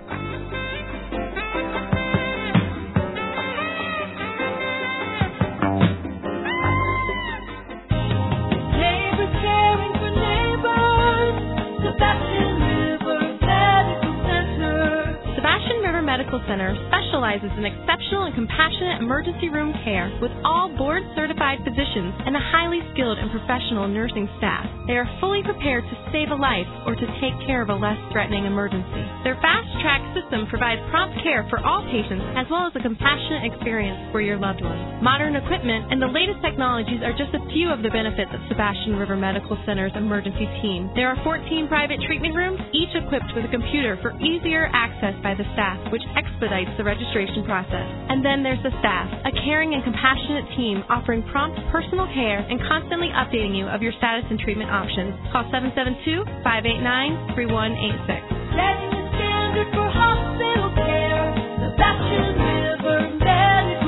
Neighbors caring for neighbors. Sebastian River Medical Center. Sebastian River Medical Center specializes in exceptional and compassionate emergency room care with all board-certified physicians and a highly skilled and professional nursing staff. They are fully prepared to save a life or to take care of a less threatening emergency. Their fast-track system provides prompt care for all patients as well as a compassionate experience for your loved ones. Modern equipment and the latest technologies are just a few of the benefits of Sebastian River Medical Center's emergency team. There are fourteen private treatment rooms, each equipped with a computer for easier access by the staff, which expedites the registration process. And then there's the staff, a caring and compassionate team offering prompt personal care and constantly updating you of your status and treatment options. Call seven seven two, five eight nine, three one eight six. Setting the standard for hospital care. Sebastian River Medical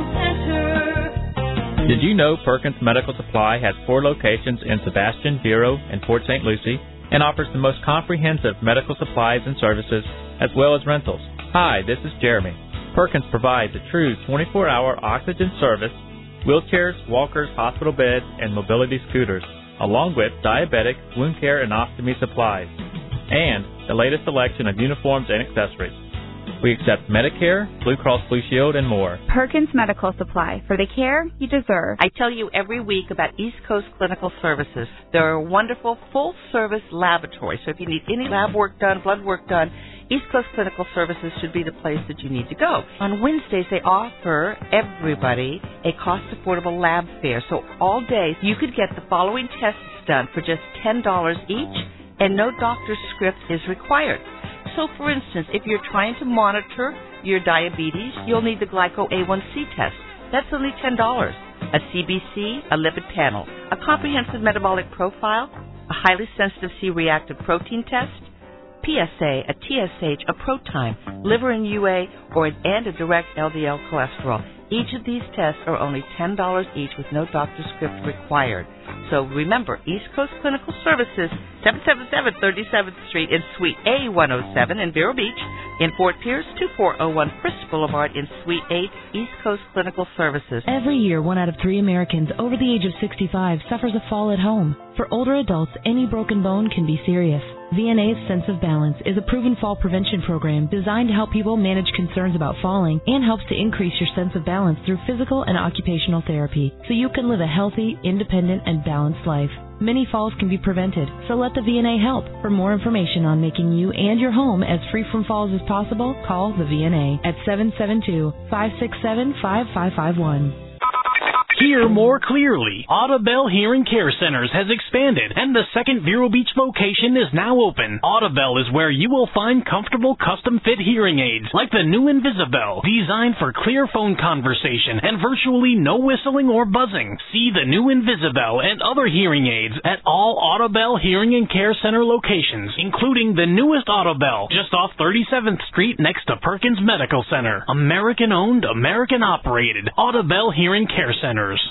Center. Did you know Perkins Medical Supply has four locations in Sebastian, Vero, and Port Saint Lucie, and offers the most comprehensive medical supplies and services, as well as rentals? Hi, this is Jeremy. Perkins provides a true twenty-four hour oxygen service, wheelchairs, walkers, hospital beds, and mobility scooters, along with diabetic, wound care, and ostomy supplies, and the latest selection of uniforms and accessories. We accept Medicare, Blue Cross Blue Shield, and more. Perkins Medical Supply, for the care you deserve. I tell you every week about East Coast Clinical Services. They're a wonderful full-service laboratory, so if you need any lab work done, blood work done, East Coast Clinical Services should be the place that you need to go. On Wednesdays, they offer everybody a cost-affordable lab fair. So all day, you could get the following tests done for just ten dollars each, and no doctor's script is required. So, for instance, if you're trying to monitor your diabetes, you'll need the Glyco A one C test. That's only ten dollars. A C B C, a lipid panel, a comprehensive metabolic profile, a highly sensitive C-reactive protein test, P S A, a T S H, a ProTime, liver and U A, or an, and a direct L D L cholesterol. Each of these tests are only ten dollars each with no doctor script required. So remember, East Coast Clinical Services, seven seventy-seven thirty-seventh Street in Suite A one oh seven in Vero Beach, in Fort Pierce, two four oh one Chris Boulevard in Suite eight, East Coast Clinical Services. Every year, one out of three Americans over the age of sixty-five suffers a fall at home. For older adults, any broken bone can be serious. V N A's Sense of Balance is a proven fall prevention program designed to help people manage concerns about falling and helps to increase your sense of balance through physical and occupational therapy so you can live a healthy, independent, and balanced life. Many falls can be prevented, so let the V N A help. For more information on making you and your home as free from falls as possible, call the V N A at seven seven two, five six seven, five five five one. Hear more clearly. Audibel Hearing Care Centers has expanded, and the second Vero Beach location is now open. Audibel is where you will find comfortable custom-fit hearing aids, like the new Invisibel, designed for clear phone conversation and virtually no whistling or buzzing. See the new Invisibel and other hearing aids at all Audibel Hearing and Care Center locations, including the newest Audibel, just off thirty-seventh Street next to Perkins Medical Center. American-owned, American-operated Audibel Hearing Care Centers.